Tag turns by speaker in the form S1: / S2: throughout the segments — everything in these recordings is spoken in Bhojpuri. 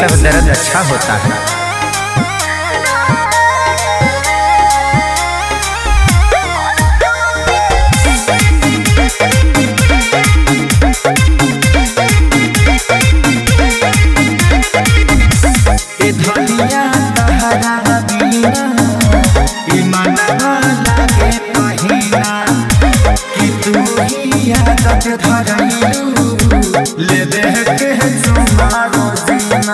S1: सब दर्द अच्छा होता है। धनिया तहरा बिना मनवा लागे पहिना कि तू ही आदत धरलू ले देह के तुम्हारो जीना।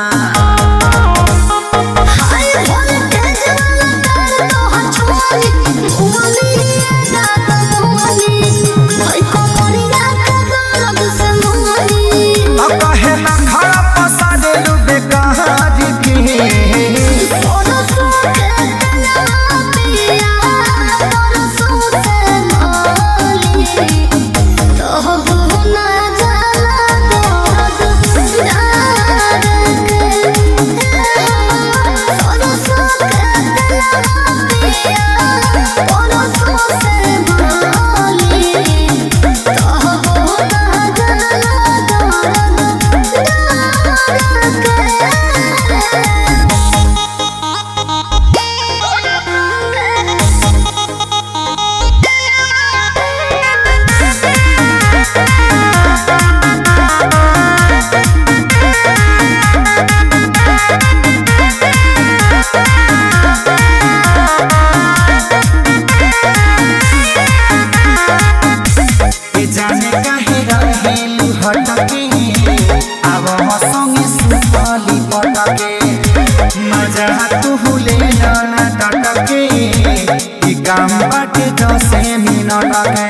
S1: जाने काहे रहेलू हटके अब हंसोंगे सुपली पटके मजा तू ले ना टटके ई काम बाटे 10 मिनट के।